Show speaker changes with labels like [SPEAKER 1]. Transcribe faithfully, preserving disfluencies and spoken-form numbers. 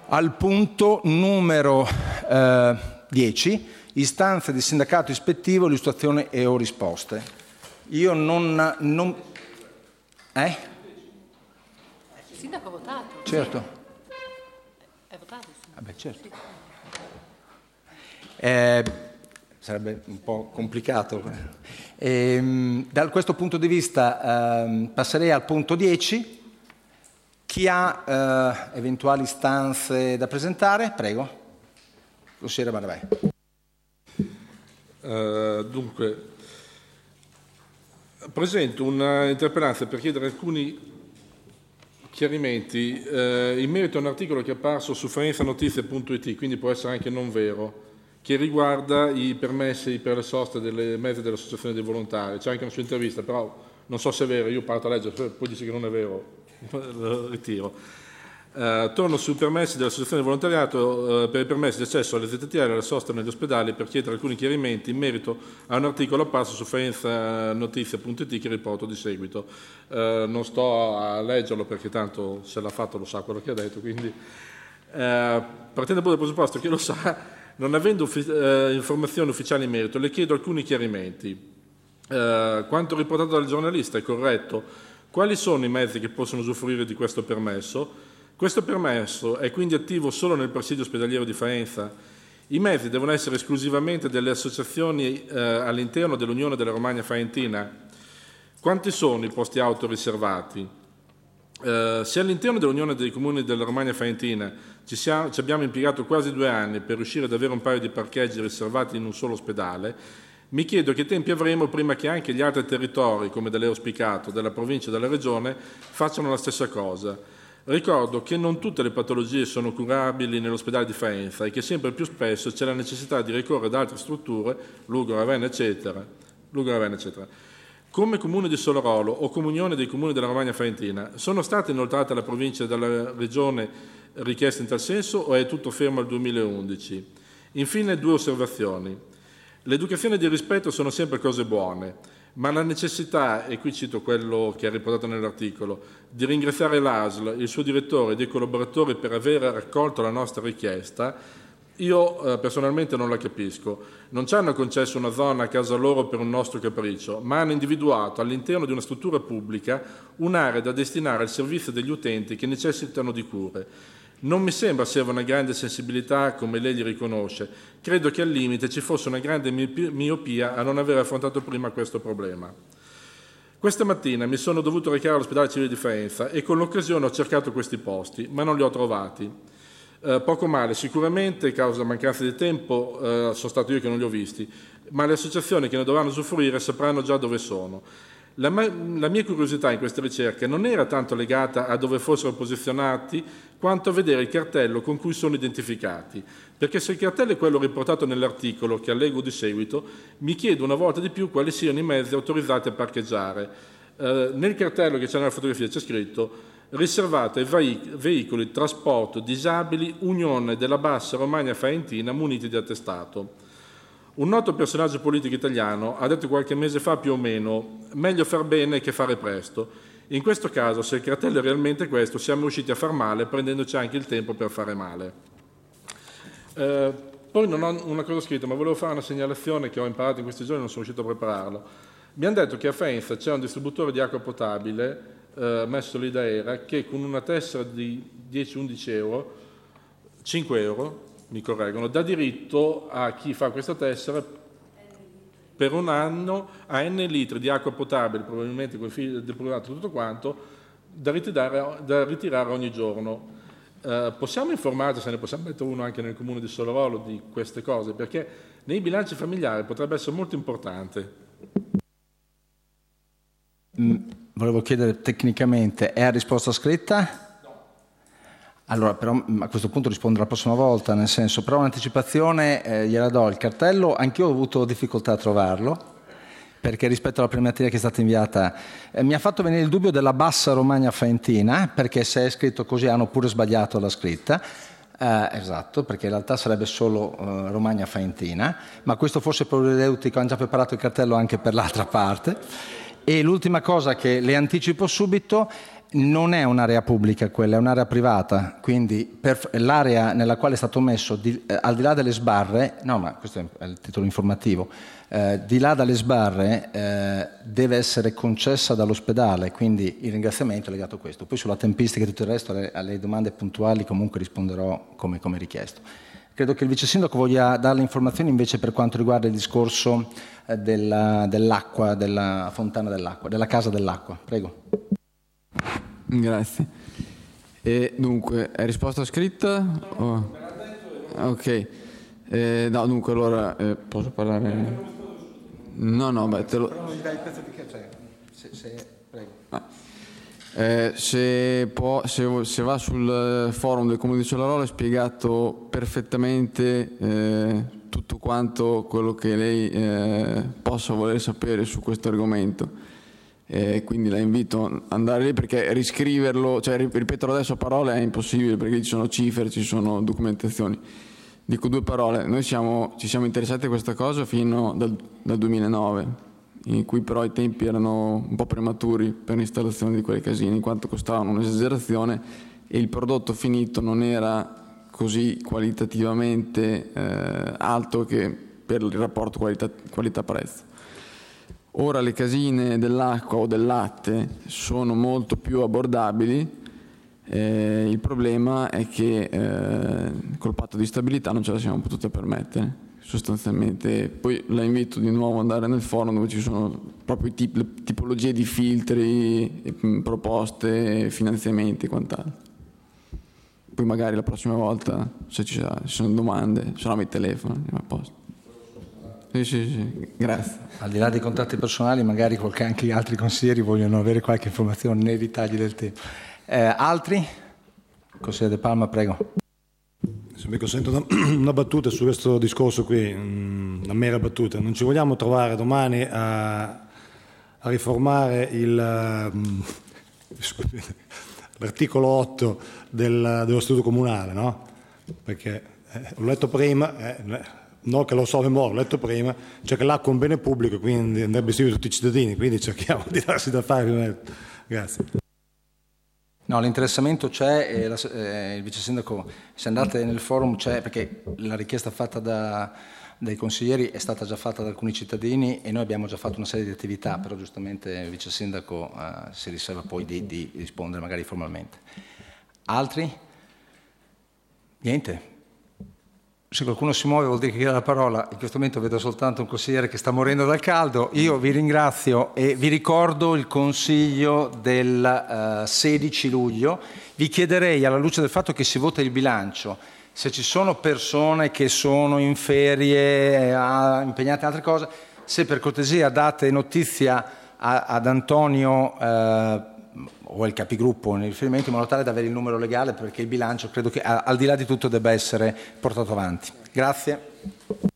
[SPEAKER 1] al punto numero eh, dieci, istanze di sindacato ispettivo, illustrazione e o risposte. Io non... non eh?
[SPEAKER 2] Il sindaco ha votato.
[SPEAKER 1] Certo.
[SPEAKER 2] È votato? Sì.
[SPEAKER 1] Ah beh, certo. Eh, sarebbe un po' complicato. E, da questo punto di vista eh, passerei al punto dieci. Chi ha eh, eventuali istanze da presentare? Prego. Consigliere Maravai.
[SPEAKER 3] Uh, dunque, presento una interpellanza per chiedere alcuni chiarimenti eh, in merito a un articolo che è apparso su faenza-notizie punto it, quindi può essere anche non vero, che riguarda i permessi per le soste delle mezze dell'associazione dei volontari. C'è anche una sua intervista, però non so se è vero, io parto a leggere, poi dice che non è vero, lo ritiro. Uh, torno sui permessi dell'associazione di volontariato uh, per i permessi di accesso alle Z T L e alle soste negli ospedali, per chiedere alcuni chiarimenti in merito a un articolo apparso su faenza-notizie punto it che riporto di seguito. Uh, non sto a leggerlo perché tanto se l'ha fatto lo sa quello che ha detto, quindi uh, partendo dal presupposto che lo sa, non avendo uffi- eh, informazioni ufficiali in merito, le chiedo alcuni chiarimenti. Eh, quanto riportato dal giornalista è corretto? Quali sono i mezzi che possono usufruire di questo permesso? Questo permesso è quindi attivo solo nel presidio ospedaliero di Faenza? I mezzi devono essere esclusivamente delle associazioni eh, all'interno dell'Unione della Romagna Faentina? Quanti sono i posti auto riservati? Uh, se all'interno dell'Unione dei Comuni della Romagna Faentina ci, siamo, ci abbiamo impiegato quasi due anni per riuscire ad avere un paio di parcheggi riservati in un solo ospedale, mi chiedo che tempi avremo prima che anche gli altri territori, come da lei auspicato, della provincia e della regione, facciano la stessa cosa. Ricordo che non tutte le patologie sono curabili nell'ospedale di Faenza e che sempre più spesso c'è la necessità di ricorrere ad altre strutture, Lugano, Ravenna, eccetera. Lugano, Ravenna, eccetera. Come Comune di Solorolo o Comunione dei Comuni della Romagna Faentina, sono state inoltrate alla provincia e dalla regione richieste in tal senso o è tutto fermo al duemilaundici? Infine due osservazioni. L'educazione e il rispetto sono sempre cose buone, ma la necessità, e qui cito quello che è riportato nell'articolo, di ringraziare l'A S L, il suo direttore e dei collaboratori per aver raccolto la nostra richiesta, io eh, personalmente non la capisco. Non ci hanno concesso una zona a casa loro per un nostro capriccio, ma hanno individuato all'interno di una struttura pubblica un'area da destinare al servizio degli utenti che necessitano di cure. Non mi sembra serva una grande sensibilità come lei gli riconosce. Credo che al limite ci fosse una grande miopia a non aver affrontato prima questo problema. Questa mattina mi sono dovuto recare all'ospedale civile di Faenza e con l'occasione ho cercato questi posti, ma non li ho trovati. Uh, poco male, sicuramente causa mancanza di tempo uh, sono stato io che non li ho visti, ma le associazioni che ne dovranno usufruire sapranno già dove sono. La, ma- la mia curiosità in queste ricerche non era tanto legata a dove fossero posizionati, quanto a vedere il cartello con cui sono identificati, perché se il cartello è quello riportato nell'articolo che allego di seguito, mi chiedo una volta di più quali siano i mezzi autorizzati a parcheggiare. Uh, nel cartello che c'è nella fotografia c'è scritto riservato ai veic- veicoli trasporto disabili Unione della Bassa Romagna Faentina muniti di attestato. Un noto personaggio politico italiano ha detto qualche mese fa più o meno meglio far bene che fare presto. In questo caso, se il cartello è realmente questo, siamo riusciti a far male prendendoci anche il tempo per fare male. Eh, poi non ho una cosa scritta, ma volevo fare una segnalazione che ho imparato in questi giorni e non sono riuscito a prepararlo. Mi hanno detto che a Faenza c'è un distributore di acqua potabile eh, messo lì da Era che con una tessera di dieci undici euro, cinque euro, mi correggono, dà diritto a chi fa questa tessera per un anno a n litri di acqua potabile, probabilmente con il filo depurato tutto quanto, da ritirare, da ritirare ogni giorno. Eh, possiamo informarci, se ne possiamo mettere uno anche nel comune di Solorolo, di queste cose, perché nei bilanci familiari potrebbe essere molto importante.
[SPEAKER 1] Mm, volevo chiedere tecnicamente, è a risposta scritta? No. Allora, però a questo punto rispondo la prossima volta, nel senso, però un'anticipazione eh, gliela do. Il cartello, anch'io ho avuto difficoltà a trovarlo, perché rispetto alla prima mattina che è stata inviata eh, mi ha fatto venire il dubbio della Bassa Romagna Faentina, perché se è scritto così hanno pure sbagliato la scritta. Eh, esatto, perché in realtà sarebbe solo eh, Romagna Faentina, ma questo forse propedeutico, hanno già preparato il cartello anche per l'altra parte. E l'ultima cosa che le anticipo subito, non è un'area pubblica quella, è un'area privata, quindi per l'area nella quale è stato messo, di, eh, al di là delle sbarre, no ma questo è il titolo informativo, eh, di là dalle sbarre eh, deve essere concessa dall'ospedale, quindi il ringraziamento è legato a questo. Poi sulla tempistica e tutto il resto, alle, alle domande puntuali comunque risponderò come, come richiesto. Credo che il vice sindaco voglia dare le informazioni invece per quanto riguarda il discorso eh, della, dell'acqua, della fontana dell'acqua, della casa dell'acqua. Prego.
[SPEAKER 4] Grazie. E dunque, è risposta scritta? Oh. Ok. Eh, no, dunque allora eh, posso parlare? No, no, beh, te lo...
[SPEAKER 1] Però non gli dai il pezzo di che c'è. Se, se... Prego.
[SPEAKER 4] Ah. Eh, se, può, se, se va sul forum del Comune di Cellarola è spiegato perfettamente eh, tutto quanto quello che lei eh, possa voler sapere su questo argomento. Eh, quindi la invito ad andare lì, perché riscriverlo, cioè ripeterlo adesso a parole è impossibile, perché ci sono cifre, ci sono documentazioni. Dico due parole: noi siamo, ci siamo interessati a questa cosa fino dal, dal duemilanove, in cui però i tempi erano un po' prematuri per l'installazione di quelle casine, in quanto costavano un'esagerazione e il prodotto finito non era così qualitativamente eh, alto che per il rapporto qualità, qualità-prezzo. Ora le casine dell'acqua o del latte sono molto più abbordabili, eh, il problema è che eh, col patto di stabilità non ce la siamo potute permettere, sostanzialmente. Poi la invito di nuovo ad andare nel forum dove ci sono proprio i tip, le tipologie di filtri, proposte, finanziamenti e quant'altro. Poi magari la prossima volta, se ci sono domande, se no mi telefono, andiamo a posto. Sì, sì, sì, grazie.
[SPEAKER 1] Al di là dei contatti personali, magari qualche, anche gli altri consiglieri vogliono avere qualche informazione nei ritagli del tempo. Eh, altri? Consigliere De Palma, prego.
[SPEAKER 5] Se mi consente una, una battuta su questo discorso qui, una mera battuta. Non ci vogliamo trovare domani a, a riformare il, um, scusate, l'articolo otto del, dello statuto comunale, no? Perché eh, l'ho letto prima... Eh, no che lo so a memoria, l'ho letto prima, cioè che l'acqua è un bene pubblico, quindi andrebbe seguito tutti i cittadini, quindi cerchiamo di darsi da fare. Grazie.
[SPEAKER 1] No, l'interessamento c'è e la, eh, il vice sindaco, se andate nel forum c'è, perché la richiesta fatta da, dai consiglieri è stata già fatta da alcuni cittadini e noi abbiamo già fatto una serie di attività, però giustamente il vice sindaco eh, si riserva poi di, di rispondere magari formalmente. Altri? Niente. Se qualcuno si muove vuol dire che chiede la parola. In questo momento vedo soltanto un consigliere che sta morendo dal caldo. Io vi ringrazio e vi ricordo il consiglio del uh, sedici luglio. Vi chiederei, alla luce del fatto che si vota il bilancio, se ci sono persone che sono in ferie, eh, impegnate in altre cose, se per cortesia date notizia a, ad Antonio eh, o al capigruppo nel riferimento, in modo tale da avere il numero legale, perché il bilancio credo che al di là di tutto debba essere portato avanti. Grazie.